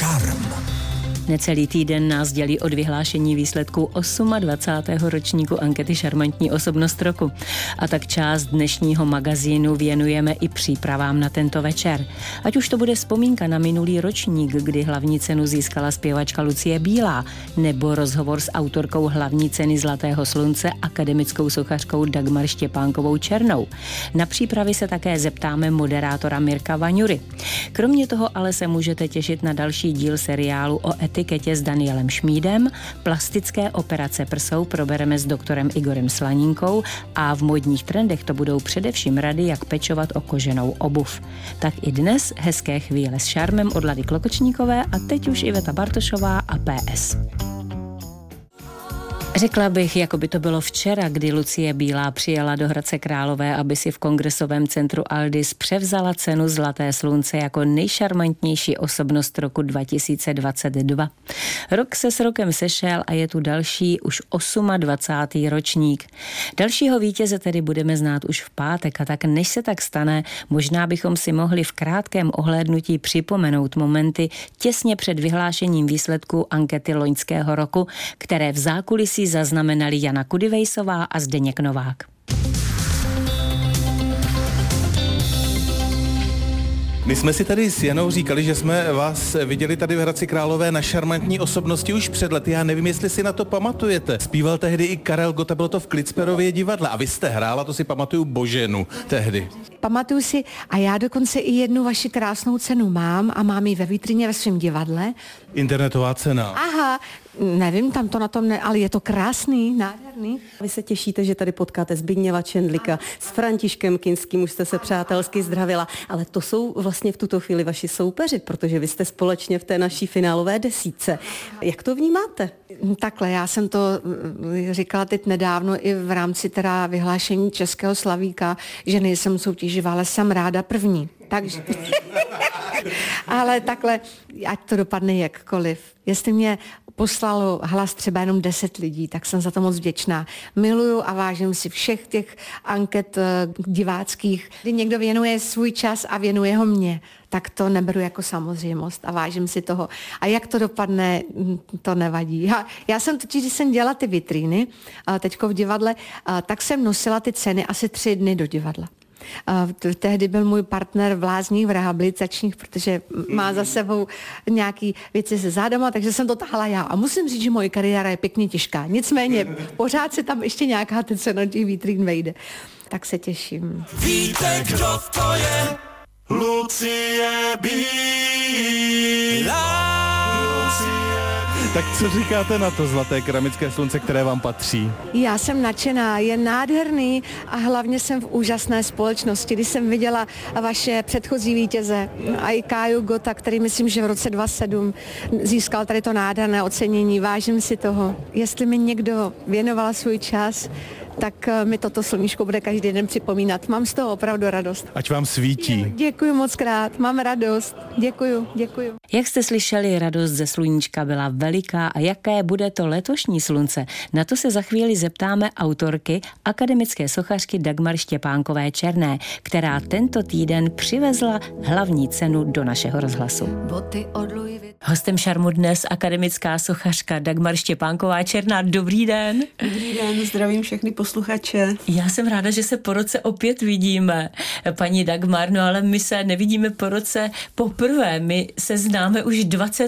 Šarm. Necelý týden nás dělí od vyhlášení výsledků 28. ročníku ankety Šarmantní osobnost roku. A tak část dnešního magazínu věnujeme i přípravám na tento večer. Ať už to bude vzpomínka na minulý ročník, kdy hlavní cenu získala zpěvačka Lucie Bílá, nebo rozhovor s autorkou hlavní ceny Zlatého slunce, akademickou sochařkou Dagmar Štěpánkovou Černou. Na přípravy se také zeptáme moderátora Mirka Vaňury. Kromě toho ale se můžete těšit na další díl seriálu o etiketě s Danielem Šmídem, plastické operace prsou probereme s doktorem Igorem Slanínkou a v modních trendech to budou především rady, jak pečovat o koženou obuv. Tak i dnes hezké chvíle s šarmem od Lady Klokočníkové a teď už Iveta Bartošová a PS. Řekla bych, jako by to bylo včera, kdy Lucie Bílá přijela do Hradce Králové, aby si v kongresovém centru Aldis převzala cenu Zlaté slunce jako nejšarmantnější osobnost roku 2022. Rok se s rokem sešel a je tu další už 28. ročník. Dalšího vítěze tedy budeme znát už v pátek a tak než se tak stane, možná bychom si mohli v krátkém ohlédnutí připomenout momenty těsně před vyhlášením výsledků ankety loňského roku, které v zákulisí zaznamenali Jana Kudivejsová a Zdeněk Novák. My jsme si tady s Janou říkali, že jsme vás viděli tady v Hradci Králové na Šarmantní osobnosti už před lety. Já nevím, jestli si na to pamatujete. Zpíval tehdy i Karel Gott a bylo to v Klitsperově divadle. A vy jste hrála, to si pamatuju, Boženu tehdy. Pamatuju si a já dokonce i jednu vaši krásnou cenu mám a mám ji ve vitrině ve svém divadle. Internetová cena. Aha, nevím, tam to na tom ale je to krásný, nádherný. Vy se těšíte, že tady potkáte Zbigněva Čendlika, s Františkem Kinským už jste se přátelsky zdravila, ale to jsou vlastně v tuto chvíli vaši soupeři, protože vy jste společně v té naší finálové desítce. Jak to vnímáte? Takhle, já jsem to říkala teď nedávno i v rámci teda vyhlášení Českého slavíka, že nejsem soutěživá, ale jsem ráda první. Takže... Ale takhle, ať to dopadne jakkoliv. Jestli mě poslalo hlas třeba jenom 10 lidí, tak jsem za to moc vděčná. Miluju a vážím si všech těch anket diváckých, kdy někdo věnuje svůj čas a věnuje ho mně, tak to neberu jako samozřejmost a vážím si toho. A jak to dopadne, to nevadí. Já jsem totiž, když jsem dělala ty vitríny teďko v divadle, tak jsem nosila ty ceny asi 3 dny do divadla. Tehdy byl můj partner v lázních, v rehabilitačních, protože má za sebou nějaký věci se zádama, takže jsem to tahala já. A musím říct, že moje kariéra je pěkně těžká. Nicméně pořád se tam ještě nějaká ten cena těch vitrín vejde. Tak se těším. Víte, kdo to je? Lucie Bílá. Tak co říkáte na to Zlaté keramické slunce, které vám patří? Já jsem nadšená, je nádherný a hlavně jsem v úžasné společnosti. Když jsem viděla vaše předchozí vítěze a i Káju Gota, který myslím, že v roce 2007 získal tady to nádherné ocenění, vážím si toho. Jestli mi někdo věnoval svůj čas, tak mi toto sluníčko bude každý den připomínat. Mám z toho opravdu radost. Ať vám svítí. Děkuji moc krát, mám radost. Děkuji. Jak jste slyšeli, radost ze sluníčka byla veliká a jaké bude to letošní slunce? Na to se za chvíli zeptáme autorky, akademické sochařky Dagmar Štěpánkové Černé, která tento týden přivezla hlavní cenu do našeho rozhlasu. Hostem šarmu dnes akademická sochařka Dagmar Štěpánková Černá. Dobrý den. Dobrý den, zdravím všechny posluchače. Já jsem ráda, že se po roce opět vidíme, paní Dagmar, no ale my se nevidíme po roce poprvé. My se známe už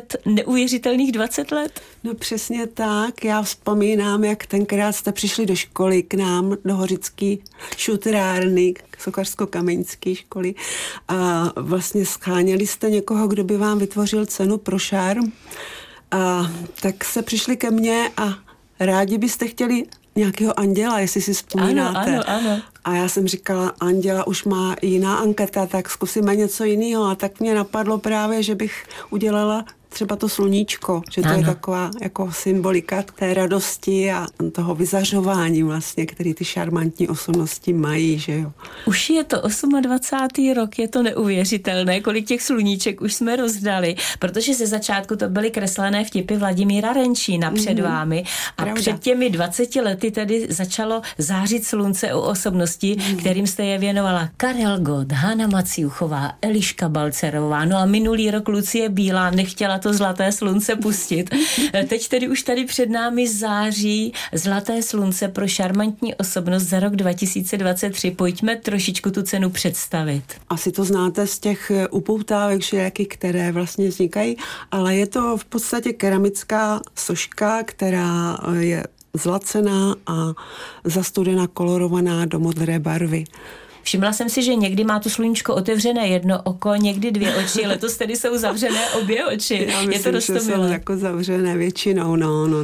20 let. No přesně tak. Já vzpomínám, jak tenkrát jste přišli do školy k nám, do Hořický šutrárny, sochařsko-kameňské školy a vlastně scháněli jste někoho, kdo by vám vytvořil cenu pro šarm. A tak se přišli ke mně a rádi byste chtěli nějakého anděla, jestli si vzpomínáte. Ano. A já jsem říkala, anděla už má jiná anketa, tak zkusíme něco jiného. A tak mě napadlo právě, že bych udělala třeba to sluníčko, že to je taková jako symbolika té radosti a toho vyzařování vlastně, který ty šarmantní osobnosti mají, že jo. Už je to 28. rok, je to neuvěřitelné, kolik těch sluníček už jsme rozdali, protože ze začátku to byly kreslené vtipy Vladimíra Renčína před vámi a Pravda. před těmi 20 lety tedy začalo zářit slunce u osobností, kterým jste je věnovala. Karel Gott, Hana Maciuchová, Eliška Balcerová, no a minulý rok Lucie Bílá nechtěla to zlaté slunce pustit. Teď tedy už tady před námi září zlaté slunce pro šarmantní osobnost za rok 2023. Pojďme trošičku tu cenu představit. Asi to znáte z těch upoutávek všelijakých, které vlastně vznikají, ale je to v podstatě keramická soška, která je zlacená a zastudená, kolorovaná do modré barvy. Všimla jsem si, že někdy má to sluníčko otevřené jedno oko, někdy 2 oči, letos tedy jsou zavřené obě oči. Já myslím, je to roztomilé. že jsou jako zavřené většinou,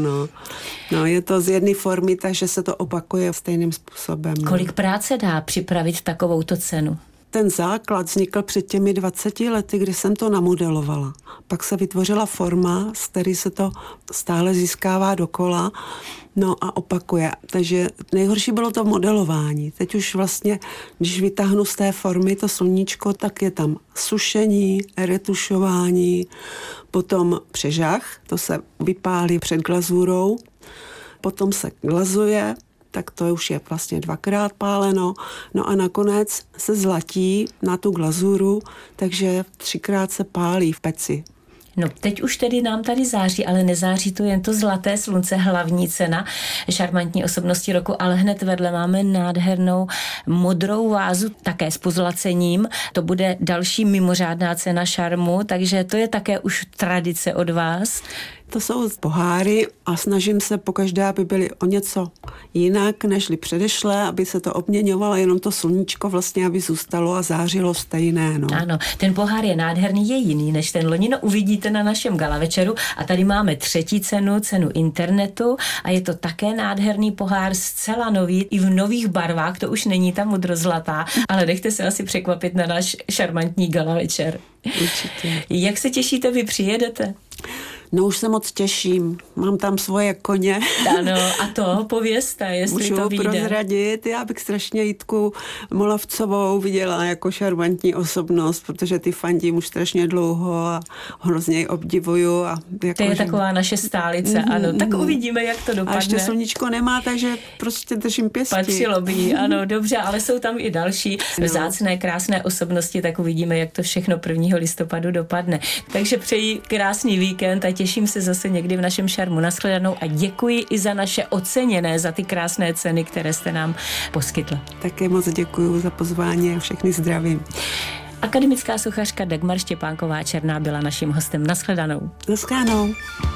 no. Je to z jedné formy, takže se to opakuje stejným způsobem. No. Kolik práce dá připravit takovouto cenu? Ten základ vznikl před těmi 20 lety, kdy jsem to namodelovala. Pak se vytvořila forma, z které se to stále získává dokola, no a opakuje. Takže nejhorší bylo to modelování. Teď už vlastně, když vytáhnu z té formy to sluníčko, tak je tam sušení, retušování, potom přežah, to se vypálí před glazurou, potom se glazuje, tak to už je vlastně 2krát páleno. No a nakonec se zlatí na tu glazuru, takže 3krát se pálí v peci. No teď už tedy nám tady září, ale nezáří to jen to zlaté slunce, hlavní cena šarmantní osobnosti roku, ale hned vedle máme nádhernou modrou vázu, také s pozlacením. To bude další mimořádná cena šarmu, takže to je také už tradice od vás. To jsou poháry a snažím se pokaždé, aby byly o něco jinak, nežli předešlé, aby se to obměňovalo, jenom to sluníčko vlastně, aby zůstalo a zářilo stejné. No. Ano, ten pohár je nádherný, je jiný než ten loni, no uvidíte na našem gala večeru a tady máme 3. cenu internetu a je to také nádherný pohár, zcela nový, i v nových barvách, to už není ta modrozlatá, ale nechte se asi překvapit na náš šarmantní gala večer. Určitě. Jak se těšíte, vy přijedete? No už se moc těším. Mám tam svoje koně. Ano, a to povězte, jestli Můžu to vyjde. prozradit. Já bych strašně Jitku Molavcovou viděla jako šarmantní osobnost, protože ty fandím už strašně dlouho a hrozně ji obdivuju. A jako, to je taková naše stálice, ano. Tak uvidíme, jak to dopadne. A ještě sluníčko nemá, takže prostě držím pěstí. Patřilo by jí, ano, dobře, ale jsou tam i další vzácné, krásné osobnosti, tak uvidíme, jak to všechno 1. listopadu dopadne. Takže přeji krásný víkend a těším se zase někdy v našem šarmu. Nashledanou a děkuji i za naše oceněné, za ty krásné ceny, které jste nám poskytla. Také moc děkuji za pozvání a všechny zdravím. Akademická sochařka Dagmar Štěpánková Černá byla naším hostem. Nashledanou. Nashledanou.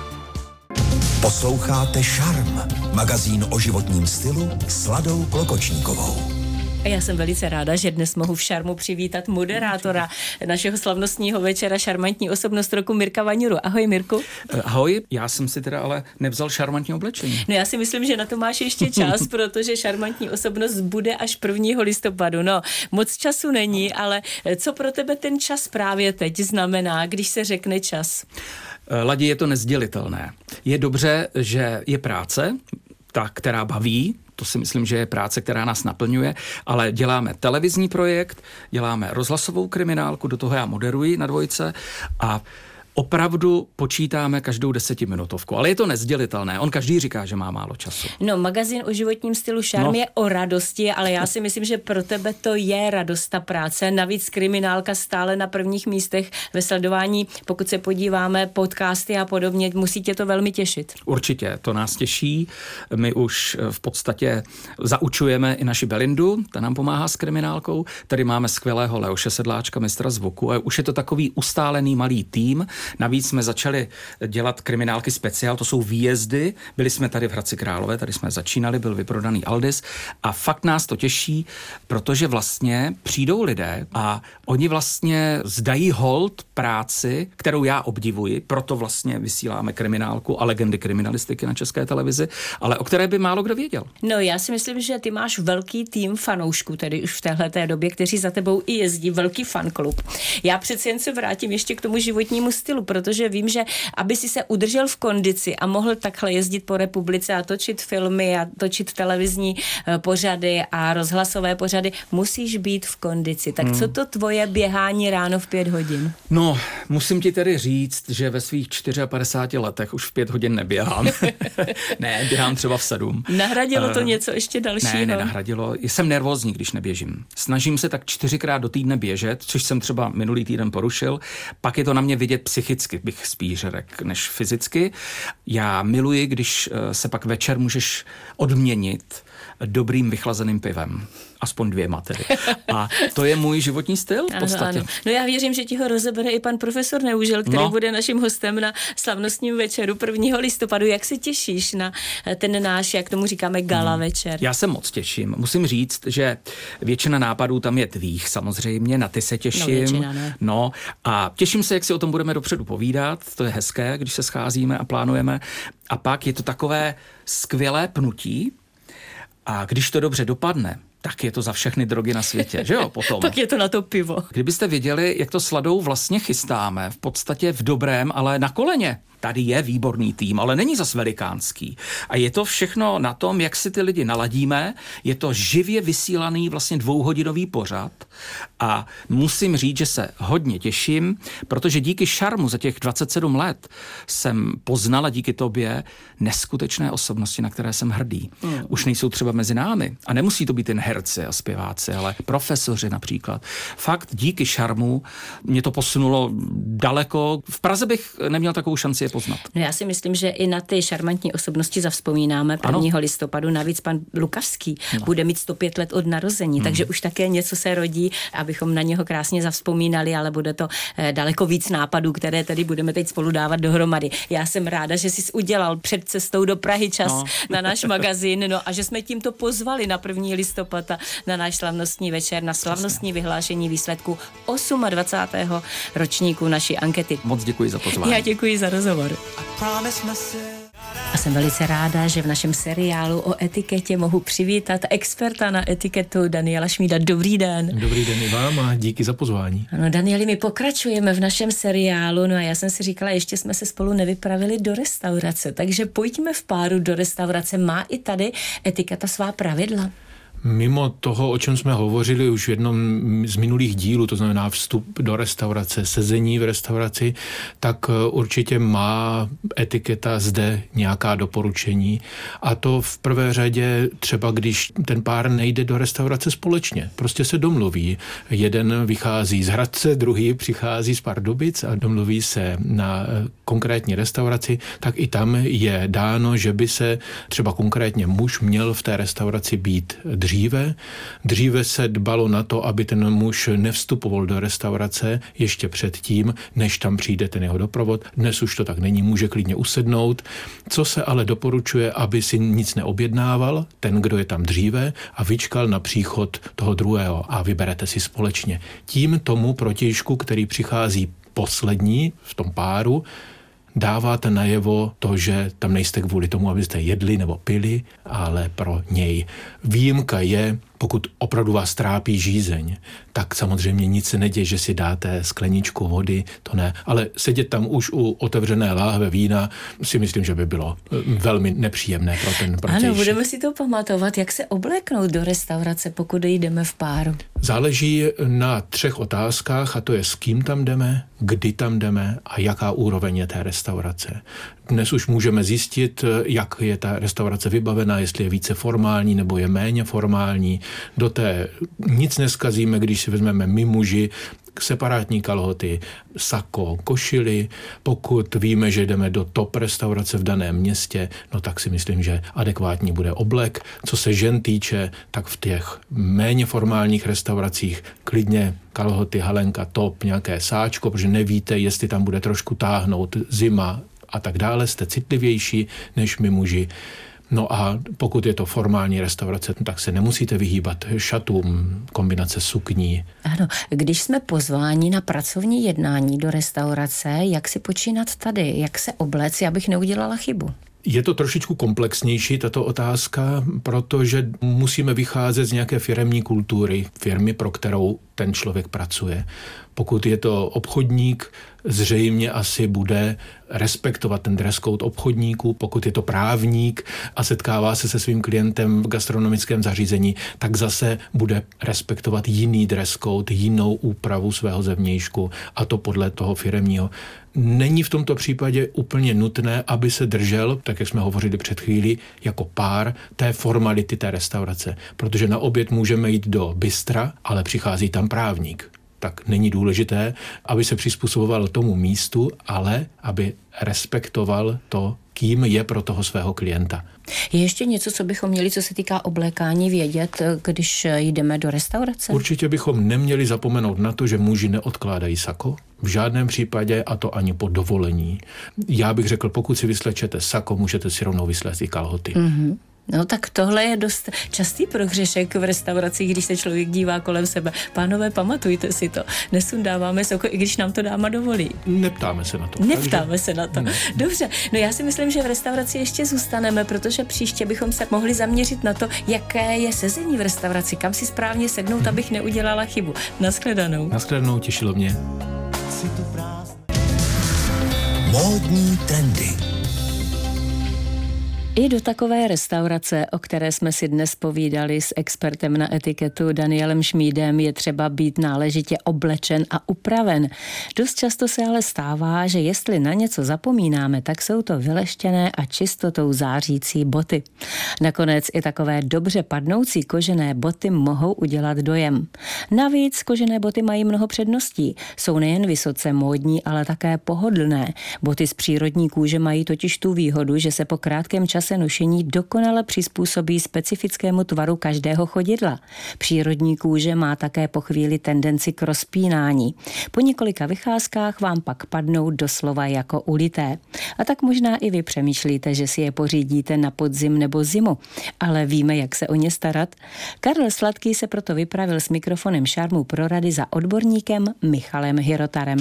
Posloucháte Šarm, magazín o životním stylu s Ladou Klokočníkovou. A já jsem velice ráda, že dnes mohu v Šarmu přivítat moderátora našeho slavnostního večera, šarmantní osobnost roku Mirka Vaňuru. Ahoj, Mirku. Ahoj, já jsem si teda ale nevzal šarmantní oblečení. No já si myslím, že na to máš ještě čas, protože šarmantní osobnost bude až 1. listopadu. No, moc času není, ale co pro tebe ten čas právě teď znamená, když se řekne čas? Ladi, je to nezdělitelné. Je dobře, že je práce, ta, která baví, to si myslím, že je práce, která nás naplňuje, ale děláme televizní projekt, děláme rozhlasovou kriminálku, do toho já moderuji na Dvojce a opravdu počítáme každou 10minutovku, ale je to nezdělitelné. On každý říká, že má málo času. No, magazín o životním stylu Šarm je o radosti, ale já si myslím, že pro tebe to je radost, ta práce. Navíc kriminálka stále na prvních místech ve sledování. Pokud se podíváme, podcasty a podobně, musí tě to velmi těšit. Určitě, to nás těší. My už v podstatě zaučujeme i naši Belindu, ta nám pomáhá s kriminálkou. Tady máme skvělého Leoše Sedláčka, mistra zvuku. A už je to takový ustálený malý tým. Navíc jsme začali dělat kriminálky speciál, to jsou výjezdy. Byli jsme tady v Hradci Králové, tady jsme začínali, byl vyprodaný Aldis a fakt nás to těší, protože vlastně přijdou lidé a oni vlastně zdají hold práci, kterou já obdivuji, proto vlastně vysíláme kriminálku a legendy kriminalistiky na České televizi, ale o které by málo kdo věděl. No, já si myslím, že ty máš velký tým fanoušků, tedy už v téhleté době, kteří za tebou i jezdí, velký fanklub. Já přeci jen se vrátím ještě k tomu životnímu stylu, protože vím, že aby si se udržel v kondici a mohl takhle jezdit po republice a točit filmy a točit televizní pořady a rozhlasové pořady, musíš být v kondici. Tak co to tvoje běhání ráno v 5 hodin? No, musím ti tedy říct, že ve svých 54 letech už v 5 hodin neběhám. Ne, běhám třeba v 7. Nahradilo to něco ještě dalšího? Ne, nenahradilo. Jsem nervózní, když neběžím. Snažím se tak 4krát do týdne běžet, což jsem třeba minulý týden porušil. Pak je to na mě vidět psychicky psychicky bych spíš řekl, než fyzicky. Já miluji, když se pak večer můžeš odměnit dobrým vychlazeným pivem. Aspoň 2 tedy. A to je můj životní styl v podstatě. Ano. No já věřím, že ti ho rozebere i pan profesor Neužil, který bude naším hostem na slavnostním večeru 1. listopadu. Jak se těšíš na ten náš, jak tomu říkáme, gala večer? Já se moc těším. Musím říct, že většina nápadů tam je tvých samozřejmě, na ty se těším. No, většina, ne. No a těším se, jak si o tom budeme dopředu povídat. To je hezké, když se scházíme a plánujeme. A pak je to takové skvělé pnutí. A když to dobře dopadne, tak je to za všechny drogy na světě, že jo, potom. Pak je to na to pivo. Kdybyste věděli, jak to s Ladou vlastně chystáme, v podstatě v dobrém, ale na koleně. Tady je výborný tým, ale není zas velikánský. A je to všechno na tom, jak si ty lidi naladíme. Je to živě vysílaný vlastně 2hodinový pořad. A musím říct, že se hodně těším, protože díky šarmu za těch 27 let jsem poznala díky tobě neskutečné osobnosti, na které jsem hrdý. Už nejsou třeba mezi námi. A nemusí to být jen herci a zpěváci, ale profesoři například. Fakt díky šarmu mě to posunulo daleko. V Praze bych neměl takovou šanci je poznat. No já si myslím, že i na ty šarmantní osobnosti zavzpomínáme 1. listopadu. Navíc pan Lukavský bude mít 105 let od narození, takže už také něco se rodí, abychom na něho krásně zavzpomínali, ale bude to daleko víc nápadů, které tady budeme teď spolu dávat dohromady. Já jsem ráda, že jsi udělal před cestou do Prahy čas na náš magazín, a že jsme tímto pozvali na 1. listopad na náš slavnostní večer, na slavnostní vyhlášení výsledku 28. ročníku naší ankety. Moc děkuji za pozvání. Já děkuji za rozhovor. A jsem velice ráda, že v našem seriálu o etiketě mohu přivítat experta na etiketu Daniela Šmída. Dobrý den. Dobrý den i vám a díky za pozvání. Ano, Danieli, my pokračujeme v našem seriálu, no a já jsem si říkala, ještě jsme se spolu nevypravili do restaurace, takže pojďme v páru do restaurace. Má i tady etiketa svá pravidla? Mimo toho, o čem jsme hovořili už v jednom z minulých dílů, to znamená vstup do restaurace, sezení v restauraci, tak určitě má etiketa zde nějaká doporučení. A to v prvé řadě třeba, když ten pár nejde do restaurace společně. Prostě se domluví. Jeden vychází z Hradce, druhý přichází z Pardubic a domluví se na konkrétní restauraci, tak i tam je dáno, že by se třeba konkrétně muž měl v té restauraci být Dříve se dbalo na to, aby ten muž nevstupoval do restaurace ještě předtím, než tam přijde ten jeho doprovod. Dnes už to tak není, může klidně usednout. Co se ale doporučuje, aby si nic neobjednával, ten, kdo je tam dříve, a vyčkal na příchod toho druhého a vyberete si společně. Tím tomu protějšku, který přichází poslední v tom páru, dáváte najevo to, že tam nejste kvůli tomu, abyste jedli nebo pili, ale pro něj. Výjimka je, pokud opravdu vás trápí žízeň, tak samozřejmě nic se neděje, že si dáte skleničku vody, to ne. Ale sedět tam už u otevřené láhve vína si myslím, že by bylo velmi nepříjemné pro ten protější. Ano, budeme si to pamatovat, jak se obléknout do restaurace, pokud jdeme v páru. Záleží na 3 otázkách, a to je, s kým tam jdeme, kdy tam jdeme a jaká úroveň je té restaurace. Dnes už můžeme zjistit, jak je ta restaurace vybavená, jestli je více formální nebo je méně formální. Do té nic neskazíme, když si vezmeme my muži separátní kalhoty, sako, košily. Pokud víme, že jdeme do top restaurace v daném městě, no tak si myslím, že adekvátní bude oblek. Co se žen týče, tak v těch méně formálních restauracích klidně kalhoty, halenka, top, nějaké sáčko, protože nevíte, jestli tam bude trošku táhnout zima a tak dále, jste citlivější než my muži. No a pokud je to formální restaurace, tak se nemusíte vyhýbat šatům, kombinace sukní. Ano, když jsme pozváni na pracovní jednání do restaurace, jak si počínat tady, jak se obléct, abych neudělala chybu? Je to trošičku komplexnější, tato otázka, protože musíme vycházet z nějaké firemní kultury, firmy, pro kterou ten člověk pracuje. Pokud je to obchodník, zřejmě asi bude respektovat ten dress code obchodníků. Pokud je to právník a setkává se svým klientem v gastronomickém zařízení, tak zase bude respektovat jiný dress code, jinou úpravu svého zevnějšku, a to podle toho firemního. Není v tomto případě úplně nutné, aby se držel, tak jak jsme hovořili před chvílí, jako pár té formality té restaurace. Protože na oběd můžeme jít do bystra, ale přichází tam právník. tak není důležité, aby se přizpůsoboval tomu místu, ale aby respektoval to, kým je pro toho svého klienta. Je ještě něco, co bychom měli, co se týká oblékání, vědět, když jdeme do restaurace? Určitě bychom neměli zapomenout na to, že muži neodkládají sako. V žádném případě, a to ani po dovolení. Já bych řekl, pokud si vyslečete sako, můžete si rovnou vysléct i kalhoty. Mm-hmm. No tak tohle je dost častý prohřešek v restauracích, když se člověk dívá kolem sebe. Pánové, pamatujte si to. Nesundáváme sako, i když nám to dáma dovolí. Neptáme se na to. Neptáme se na to. Ne. Dobře, no já si myslím, že v restauraci ještě zůstaneme, protože příště bychom se mohli zaměřit na to, jaké je sezení v restauraci, kam si správně sednout, abych neudělala chybu. Nashledanou. Nashledanou, těšilo mě. Módní trendy. I do takové restaurace, o které jsme si dnes povídali s expertem na etiketu Danielem Šmídem, je třeba být náležitě oblečen a upraven. Dost často se ale stává, že jestli na něco zapomínáme, tak jsou to vyleštěné a čistotou zářící boty. Nakonec i takové dobře padnoucí kožené boty mohou udělat dojem. Navíc kožené boty mají mnoho předností. Jsou nejen vysoce módní, ale také pohodlné. Boty z přírodní kůže mají totiž tu výhodu, že se po krátkém čase nošení dokonale přizpůsobí specifickému tvaru každého chodidla. Přírodní kůže má také po chvíli tendenci k rozpínání. Po několika vycházkách vám pak padnou doslova jako ulité. A tak možná i vy přemýšlíte, že si je pořídíte na podzim nebo zimu. Ale víme, jak se o ně starat? Karel Sladký se proto vypravil s mikrofonem Šarmu pro rady za odborníkem Michalem Hirotarem.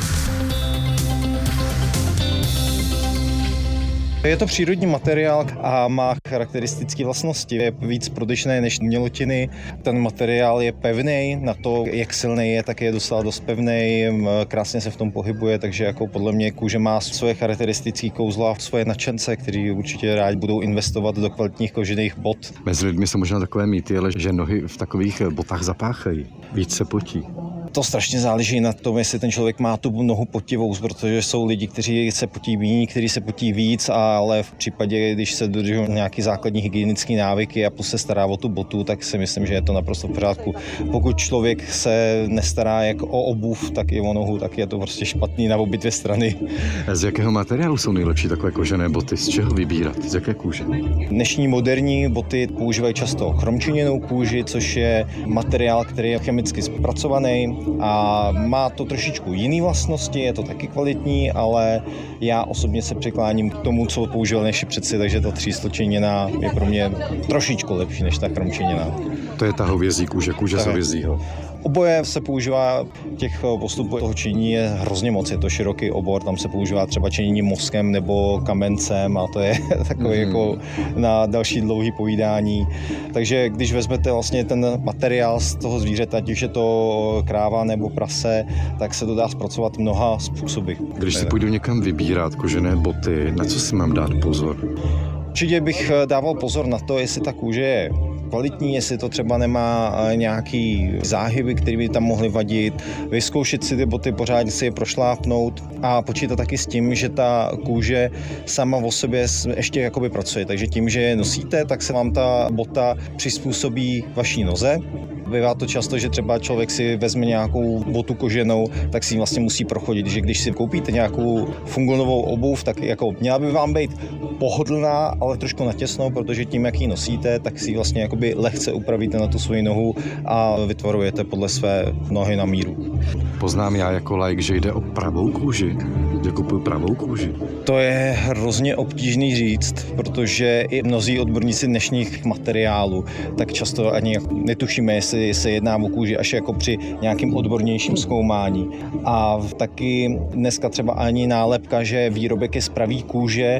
Je to přírodní materiál a má charakteristické vlastnosti. Je víc prodyšný než mělotiny. Ten materiál je pevný, na to, jak silný je, tak je docela dost pevný, krásně se v tom pohybuje, takže jako podle mě kůže má svoje charakteristické kouzla, svoje nadšence, kteří určitě rádi budou investovat do kvalitních kožených bot. Mezi lidmi jsou možná takové mýty, ale že nohy v takových botách zapáchají, víc se potí. To strašně záleží na tom, jestli ten člověk má tu nohu potivou, protože jsou lidi, kteří se potí méně, kteří se potí víc, ale v případě, když se dodržují nějaké základní hygienické návyky a se stará o tu botu, tak si myslím, že je to naprosto v pořádku. Pokud člověk se nestará jak o obuv, tak i o nohu, tak je to prostě špatný na obě dvě strany. Z jakého materiálu jsou nejlepší takové kožené boty? Z čeho vybírat? Z jaké kůže? Dnešní moderní boty používají často chromčiněnou kůži, což je materiál, který je chemicky zpracovaný a má to trošičku jiný vlastnosti, je to taky kvalitní, ale já osobně se přikláním k tomu, co používal naši předci, takže ta třísločeněná je pro mě trošičku lepší než ta chromčiněná. To je ta hovězí kůže z hovězího. Oboje se používá, těch postupů toho činění je hrozně moc, je to široký obor, tam se používá třeba činění mozkem nebo kamencem a to je takový jako na další dlouhý povídání. Takže když vezmete vlastně ten materiál z toho zvířete, ať už je to kráva nebo prase, tak se to dá zpracovat mnoha způsoby. Když si půjdu někam vybírat kožené boty, na co si mám dát pozor? Určitě bych dával pozor na to, jestli ta kůže je kvalitní, jestli to třeba nemá nějaký záhyby, které by tam mohly vadit, vyzkoušet si ty boty, pořádně si je prošlápnout a počítat taky s tím, že ta kůže sama o sobě ještě jakoby pracuje, takže tím, že je nosíte, tak se vám ta bota přizpůsobí vaší noze. Bývá to často, že třeba člověk si vezme nějakou botu koženou, tak si ji vlastně musí prochodit, že když si koupíte nějakou fungonovou obuv, tak jako měla by vám být pohodlná, ale trošku natěsno, protože tím, jak ji nosíte, tak si ji vlastně jakoby lehce upravíte na tu svoji nohu a vytvarujete podle své nohy na míru. Poznám já jako laik, že jde o pravou kůži, že kupuju pravou kůži. To je hrozně obtížný říct, protože i mnozí odborníci dnešních materiálů, tak často ani netušíme, jestli se jedná o kůži až jako při nějakým odbornějším zkoumání. A taky dneska třeba ani nálepka, že výrobek je z pravý kůže,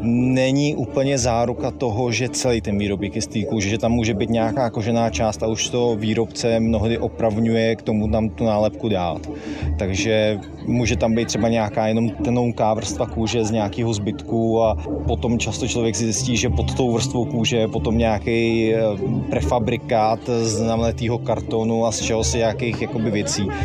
není úplně záruka toho, že celý ten výrobek je z té kůže, že tam může být nějaká kožená část a už to výrobce mnohdy opravňuje k tomu tam tu nálepku dát. Takže může tam být třeba nějaká jenom tenouká vrstva kůže z nějakého zbytku a potom často člověk si zjistí, že pod tou vrstvou kůže je potom nějaký prefabrikát z namletého kartonu a z čeho si nějakých jakoby věcí.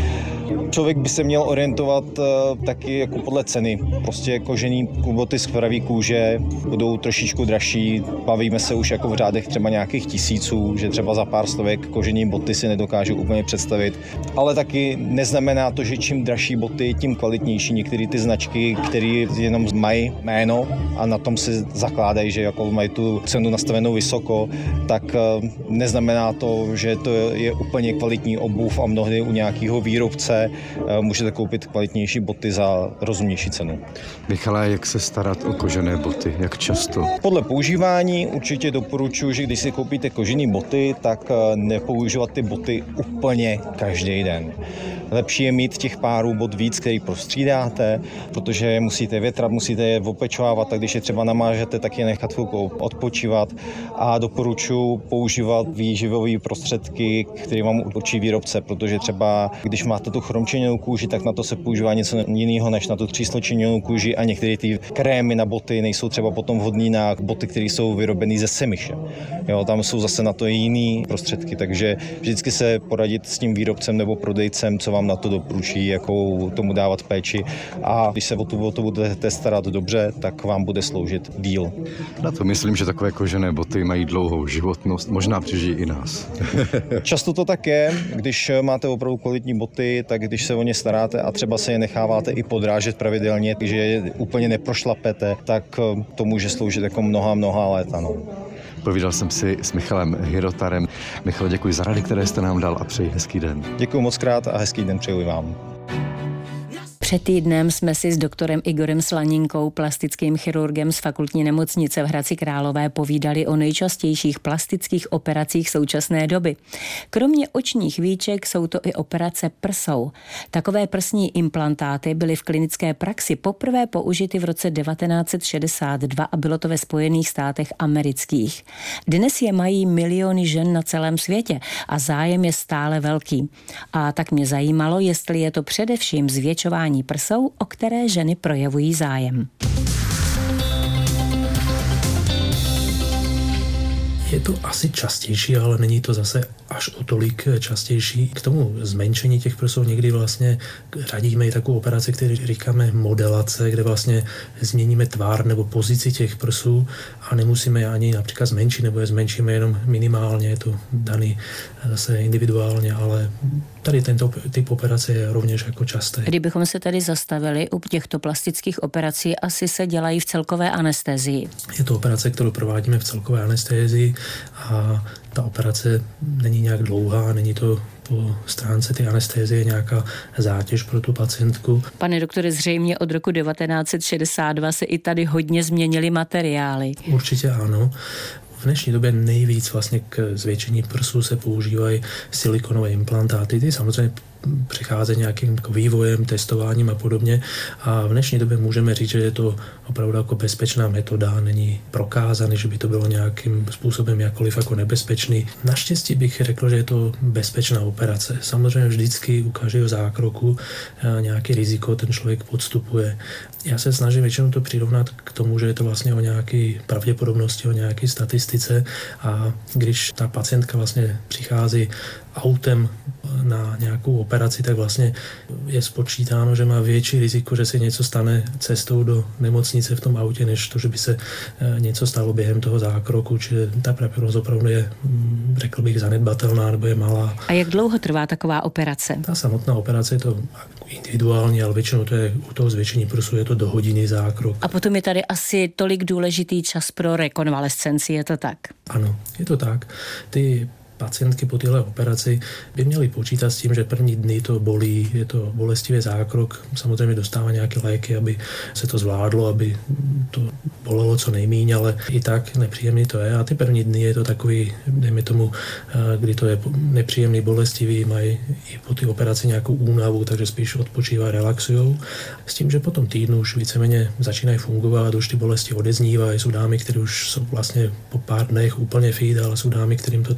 Člověk by se měl orientovat taky jako podle ceny. Prostě kožený boty z pravý kůže budou trošičku dražší. Bavíme se už jako v řádech třeba nějakých tisíců, že třeba za pár stovek kožený boty si nedokážu úplně představit. Ale taky neznamená to, že čím dražší boty, tím kvalitnější. Některé ty značky, které jenom mají jméno a na tom si zakládají, že jako mají tu cenu nastavenou vysoko, tak neznamená to, že to je úplně kvalitní obuv a mnohdy u nějakého výrobce můžete koupit kvalitnější boty za rozumnější cenu. Michale, jak se starat o kožené boty? Jak často? Podle používání určitě doporučuji, že když si koupíte kožené boty, tak nepoužívat ty boty úplně každý den. Lepší je mít těch párů bot víc, který prostřídáte, protože musíte větrat, musíte je opečovávat, tak když je třeba namážete, tak je nechat chvilku odpočívat a doporučuji používat výživové prostředky, které vám určí výrobce, protože třeba když máte tu chromčeněnou kůži, tak na to se používá něco jiného než na tu třísločeněnou kůži a některé ty krémy na boty nejsou třeba potom vhodné na boty, které jsou vyrobeny ze semiše. Jo, tam jsou zase na to jiné prostředky, takže vždycky se poradit s tím výrobcem nebo prodejcem, co vám na to doporučí, jakou tomu dávat péči a když se o to budete starat dobře, tak vám bude sloužit díl. Na to myslím, že takové kožené boty mají dlouhou životnost, možná přežijí i nás. Často to tak je, když máte opravdu kvalitní boty, tak když se o ně staráte a třeba se je necháváte i podrážet pravidelně, že je úplně neprošlapete, tak to může sloužit jako mnoha léta. No. Povídal jsem si s Michalem Hirotarem. Michale, děkuji za rady, které jste nám dal a přeji hezký den. Děkuji moc krát a hezký den přeju i vám. Před týdnem jsme si s doktorem Igorem Slaninkou, plastickým chirurgem z fakultní nemocnice v Hradci Králové, povídali o nejčastějších plastických operacích současné doby. Kromě očních víček jsou to i operace prsou. Takové prsní implantáty byly v klinické praxi poprvé použity v roce 1962 a bylo to ve Spojených státech amerických. Dnes je mají miliony žen na celém světě a zájem je stále velký. A tak mě zajímalo, jestli je to především zvětšování prsou, o které ženy projevují zájem. Je to asi častější, ale není to zase až o tolik častější. K tomu zmenšení těch prsou někdy vlastně radíme i takovou operaci, kterou říkáme modelace, kde vlastně změníme tvar nebo pozici těch prsů a nemusíme je ani například zmenšit, nebo je zmenšíme jenom minimálně, je to daný zase individuálně, ale tady tento typ operace je rovněž jako časté. Kdybychom se tady zastavili u těchto plastických operací, asi se dělají v celkové anestezii. Je to operace, kterou provádíme v celkové anestezii a ta operace není nějak dlouhá, není to po stránce ty anestezie nějaká zátěž pro tu pacientku. Pane doktore, zřejmě od roku 1962 se i tady hodně změnily materiály. Určitě ano. V dnešní době nejvíc vlastně k zvětšení prsů se používají silikonové implantáty. Ty samozřejmě přicházejí nějakým vývojem, testováním a podobně. A v dnešní době můžeme říct, že je to opravdu jako bezpečná metoda, není prokázaný, že by to bylo nějakým způsobem jakkoliv jako nebezpečný. Naštěstí bych řekl, že je to bezpečná operace. Samozřejmě vždycky u každého zákroku nějaké riziko ten člověk podstupuje. Já se snažím většinou to přirovnat k tomu, že je to vlastně o nějaké pravděpodobnosti, o nějaké statistice a když ta pacientka vlastně přichází autem na nějakou operaci, tak vlastně je spočítáno, že má větší riziko, že se něco stane cestou do nemocnice v tom autě, než to, že by se něco stalo během toho zákroku, čili ta pravděpodobnost opravdu je, řekl bych, zanedbatelná nebo je malá. A jak dlouho trvá taková operace? Ta samotná operace je to individuální, ale většinou to je u toho zvětšení prsu je to do hodiny zákrok. A potom je tady asi tolik důležitý čas pro rekonvalescenci, je to tak? Ano, je to tak. Ty pacientky po téhle operaci by měly počítat s tím, že první dny to bolí, je to bolestivý zákrok, samozřejmě dostává nějaké léky, aby se to zvládlo, aby to bolelo co nejméně, ale i tak nepříjemný to je a ty první dny je to takový, dejme tomu, kdy to je nepříjemný, bolestivý, mají i po té operaci nějakou únavu, takže spíš odpočívají, relaxujou. S tím, že po tom týdnu už víceméně začínají fungovat, už ty bolesti odeznívají, jsou dámy, které už jsou vlastně po pár dnech úplně fit, ale jsou dámy, kterým to trvá trošku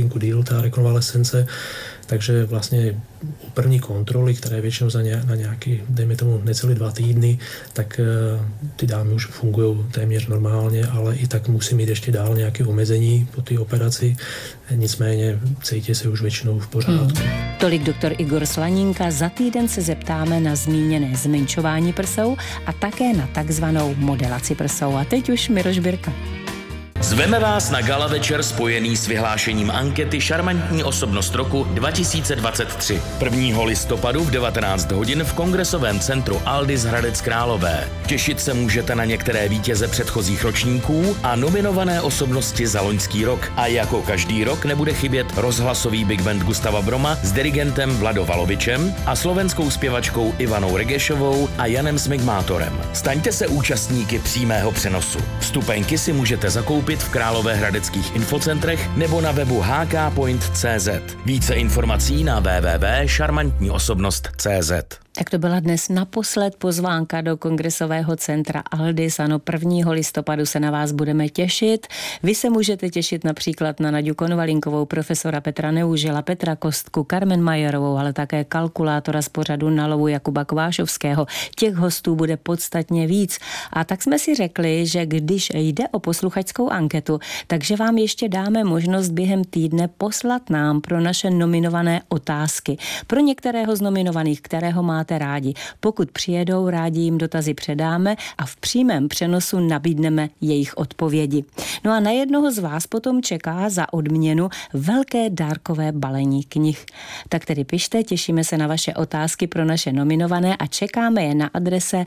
hodinku díl ta rekonvalescence, takže vlastně u první kontroly, které většinou na nějaký, dejme tomu, necelý 2 týdny, tak ty dámy už fungují téměř normálně, ale i tak musí mít ještě dál nějaké omezení po té operaci, nicméně cítí se už většinou v pořádku. Tolik doktor Igor Slaninka. Za týden se zeptáme na zmíněné zmenšování prsou a také na takzvanou modelaci prsou. A teď už Miroš Birka. Zveme vás na gala večer spojený s vyhlášením ankety Šarmantní osobnost roku 2023. 1. listopadu v 19 hodin v Kongresovém centru Aldis Hradec Králové. Těšit se můžete na některé vítěze předchozích ročníků a nominované osobnosti za loňský rok. A jako každý rok nebude chybět rozhlasový big band Gustava Broma s dirigentem Vlado Valovičem a slovenskou zpěvačkou Ivanou Regešovou a Janem Smigmátorem. Staňte se účastníky přímého přenosu. Vstupenky si můžete zakoupit v královéhradeckých infocentrech nebo na webu hkpoint.cz. Více informací na www.šarmantniosobnost.cz. Tak to byla dnes naposled pozvánka do Kongresového centra Aldis. Ano, 1. listopadu se na vás budeme těšit. Vy se můžete těšit například na Naďu Konvalinkovou, profesora Petra Neužila, Petra Kostku, Carmen Majerovou, ale také kalkulátora z pořadu Na lovu Jakuba Kvášovského. Těch hostů bude podstatně víc. A tak jsme si řekli, že když jde o posluchačskou anketu, takže vám ještě dáme možnost během týdne poslat nám pro naše nominované otázky. Pro některého z nominovaných, kterého máte rádi. Pokud přijedou, rádi jim dotazy předáme a v přímém přenosu nabídneme jejich odpovědi. No a na jednoho z vás potom čeká za odměnu velké dárkové balení knih. Tak tedy pište, těšíme se na vaše otázky pro naše nominované a čekáme je na adrese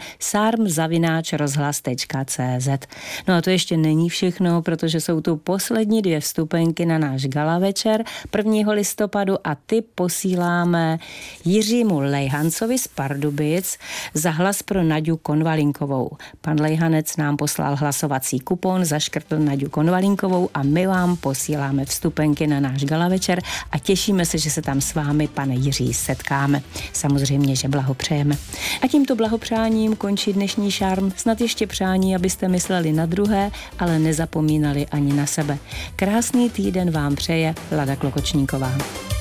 sarm@rozhlas.cz. No a to ještě není všechno, protože jsou tu poslední 2 vstupenky na náš gala večer 1. listopadu a ty posíláme Jiřímu Lejhancovi z Pardubic za hlas pro Naďu Konvalinkovou. Pan Lejhanec nám poslal hlasovací kupon, zaškrtl Naďu Konvalinkovou a my vám posíláme vstupenky na náš gala večer a těšíme se, že se tam s vámi, pane Jiří, setkáme. Samozřejmě, že blahopřejeme. A tímto blahopřáním končí dnešní Šarm. Snad ještě přání, abyste mysleli na druhé, ale nezapomínali ani na sebe. Krásný týden vám přeje Lada Klokočníková.